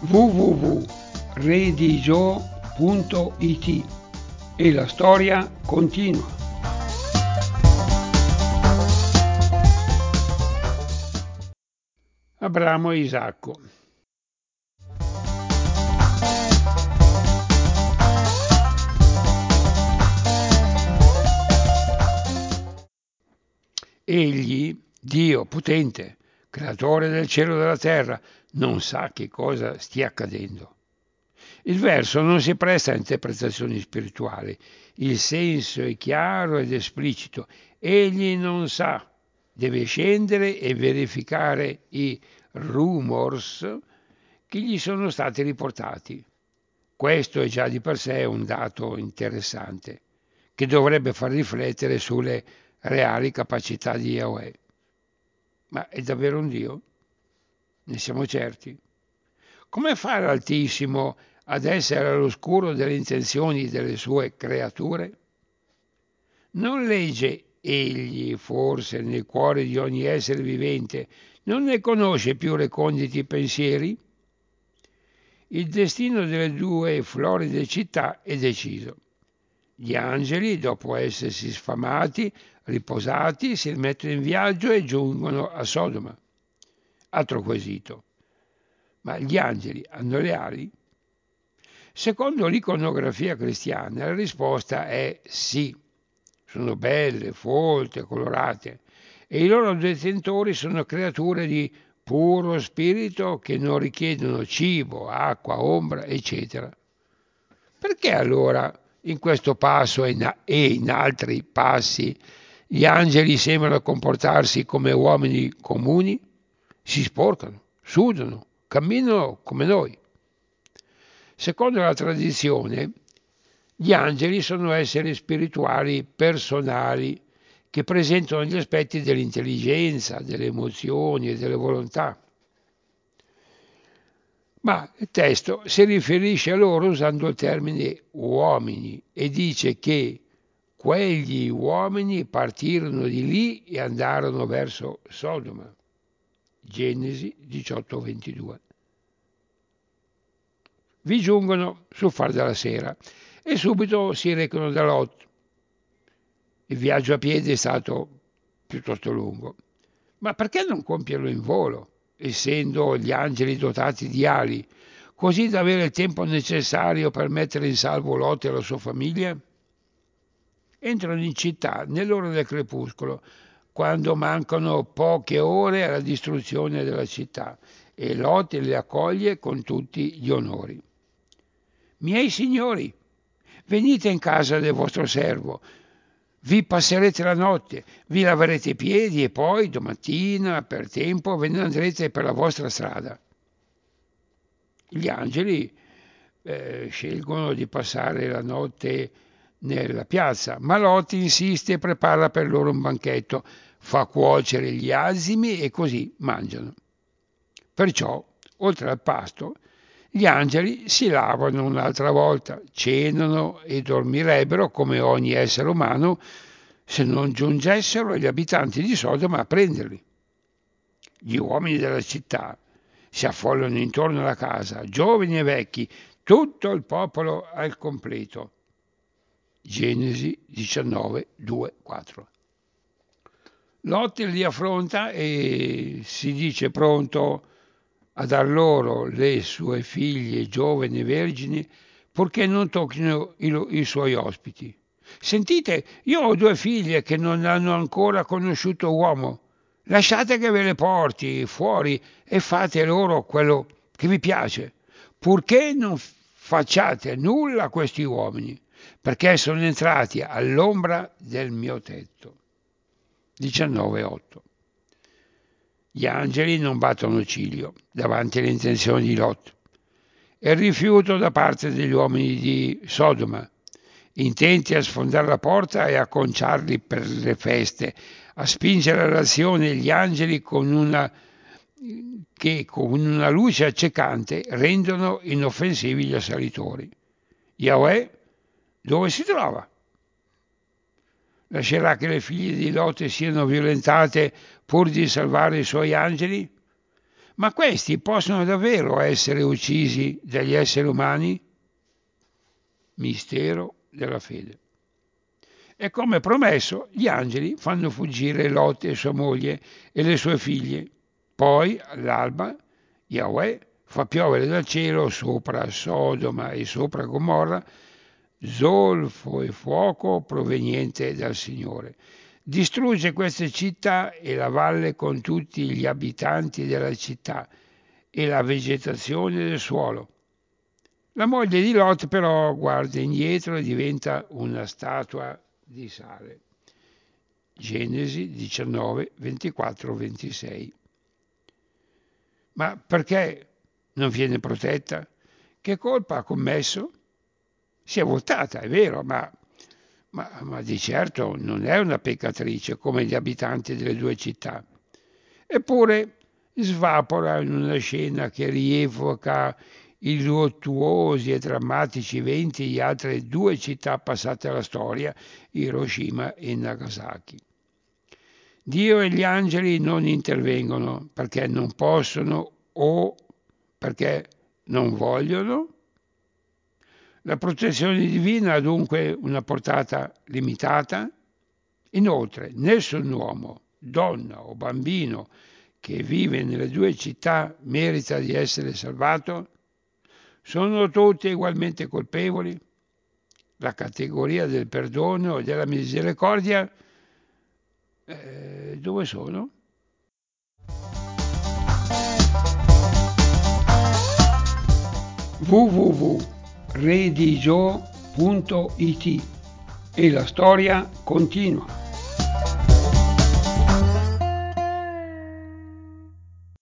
www.redigio.it e la storia continua. Abramo e Isacco. Egli, Dio potente, creatore del cielo e della terra, non sa che cosa stia accadendo. Il verso non si presta a interpretazioni spirituali, il senso è chiaro ed esplicito. Egli non sa, deve scendere e verificare i rumors che gli sono stati riportati. Questo è già di per sé un dato interessante, che dovrebbe far riflettere sulle reali capacità di Yahweh. Ma è davvero un Dio? Ne siamo certi? Come fa l'Altissimo ad essere all'oscuro delle intenzioni delle sue creature? Non legge egli forse nel cuore di ogni essere vivente? Non ne conosce più reconditi pensieri? Il destino delle due floride città è deciso. Gli angeli, dopo essersi sfamati, riposati, si mettono in viaggio e giungono a Sodoma. Altro quesito. Ma gli angeli hanno le ali? Secondo l'iconografia cristiana la risposta è sì. Sono belle, folte, colorate e i loro detentori sono creature di puro spirito che non richiedono cibo, acqua, ombra, eccetera. Perché allora in questo passo e in altri passi gli angeli sembrano comportarsi come uomini comuni? Si sporcano, sudano, camminano come noi. Secondo la tradizione, gli angeli sono esseri spirituali personali che presentano gli aspetti dell'intelligenza, delle emozioni e delle volontà. Ma il testo si riferisce a loro usando il termine uomini e dice che quegli uomini partirono di lì e andarono verso Sodoma. Genesi 18:22. Vi giungono sul far della sera e subito si recano da Lot. Il viaggio a piedi è stato piuttosto lungo, ma perché non compierlo in volo, essendo gli angeli dotati di ali, così da avere il tempo necessario per mettere in salvo Lot e la sua famiglia? Entrano in città nell'ora del crepuscolo, quando mancano poche ore alla distruzione della città, e Lot li accoglie con tutti gli onori. Miei signori, venite in casa del vostro servo, vi passerete la notte, vi laverete i piedi e poi domattina per tempo ve ne andrete per la vostra strada. Gli angeli scelgono di passare la notte nella piazza, ma Lot insiste e prepara per loro un banchetto, fa cuocere gli asini e così mangiano. Perciò, oltre al pasto, gli angeli si lavano un'altra volta, cenano e dormirebbero come ogni essere umano se non giungessero gli abitanti di Sodoma a prenderli. Gli uomini della città si affollano intorno alla casa, giovani e vecchi, tutto il popolo al completo. Genesi 19, 2, 4. Lot li affronta e si dice pronto a dar loro le sue figlie giovani e vergini, purché non tocchino i suoi ospiti. Sentite, io ho due figlie che non hanno ancora conosciuto uomo. Lasciate che ve le porti fuori e fate loro quello che vi piace, purché non facciate nulla a questi uomini, perché sono entrati all'ombra del mio tetto. 19:8. Gli angeli non battono ciglio davanti alle intenzioni di Lot e il rifiuto da parte degli uomini di Sodoma, intenti a sfondare la porta e a conciarli per le feste, a spingere all'azione gli angeli che con una luce accecante rendono inoffensivi gli assalitori. Yahweh dove si trova? Lascerà che le figlie di Lot siano violentate pur di salvare i suoi angeli? Ma questi possono davvero essere uccisi dagli esseri umani? Mistero della fede. E come promesso, gli angeli fanno fuggire Lot e sua moglie e le sue figlie. Poi, all'alba, Yahweh fa piovere dal cielo sopra Sodoma e sopra Gomorra zolfo e fuoco proveniente dal Signore. Distrugge queste città e la valle con tutti gli abitanti della città e la vegetazione del suolo. La moglie di Lot però guarda indietro e diventa una statua di sale. Genesi 19, 24, 26. Ma perché non viene protetta? Che colpa ha commesso? Si è voltata, è vero, ma di certo non è una peccatrice come gli abitanti delle due città. Eppure svapora in una scena che rievoca i luttuosi e drammatici eventi di altre due città passate alla storia, Hiroshima e Nagasaki. Dio e gli angeli non intervengono perché non possono o perché non vogliono. La protezione divina ha dunque una portata limitata. Inoltre, nessun uomo, donna o bambino che vive nelle due città merita di essere salvato. Sono tutti ugualmente colpevoli? La categoria del perdono e della misericordia dove sono? www.redigio.it e la storia continua.